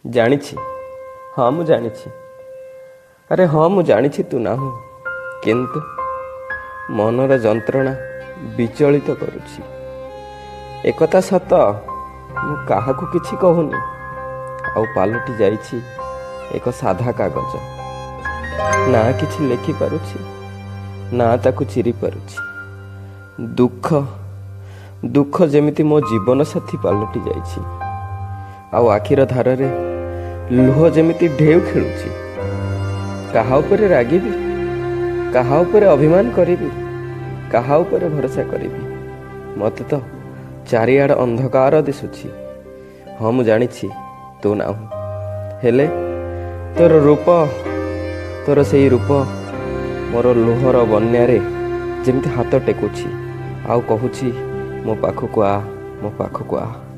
ଜାଣିଛି, ହଁ ମୁଁ ଜାଣିଛି। ଆରେ ହଁ ମୁଁ ଜାଣିଛି ତୁ ନାହୁଁ, କିନ୍ତୁ ମନର ଯନ୍ତ୍ରଣା ବିଚଳିତ କରୁଛି। ଏକଥା ସତ, ମୁଁ କାହାକୁ କିଛି କହୁନି, ଆଉ ପାଲଟି ଯାଇଛି ଏକ ସାଧା କାଗଜ। ନା କିଛି ଲେଖିପାରୁଛି, ନା ତାକୁ ଚିରି ପାରୁଛି। ଦୁଃଖ ଯେମିତି ମୋ ଜୀବନ ସାଥୀ ପାଲଟି ଯାଇଛି, ଆଉ ଆଖିର ଧାରରେ ଲୁହ ଯେମିତି ଢେଉ ଖେଳୁଛି। କାହା ଉପରେ ରାଗିବି, କାହା ଉପରେ ଅଭିମାନ କରିବି, କାହା ଉପରେ ଭରସା କରିବି? ମୋତେ ତ ଚାରିଆଡ଼ ଅନ୍ଧକାର ଦିଶୁଛି। ହଁ ମୁଁ ଜାଣିଛି ତୁ ନାହୁଁ, ହେଲେ ତୋର ସେଇ ରୂପ ମୋର ଲୁହର ବନ୍ୟାରେ ଯେମିତି ହାତ ଟେକୁଛି, ଆଉ କହୁଛି ମୋ ପାଖକୁ ଆ, ମୋ ପାଖକୁ ଆ।